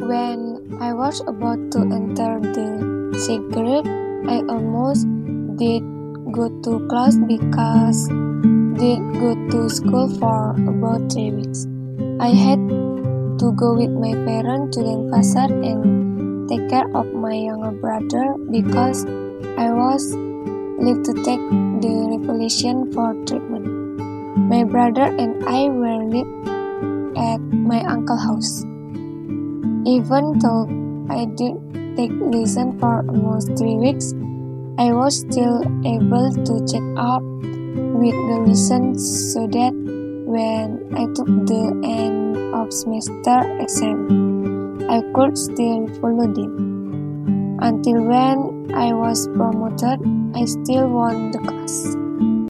When I was about to enter the sixth grade, I almost did go to class because did go to school for about 3 weeks. I had to go with my parents to Denpasar and take care of my younger brother because I was left to take the revolution for treatment. My brother and I were lived at my uncle's house. Even though I did take lesson for almost 3 weeks, I was still able to check up with the lessons so that when I took the end of semester exam, I could still follow them. Until when I was promoted, I still won the class.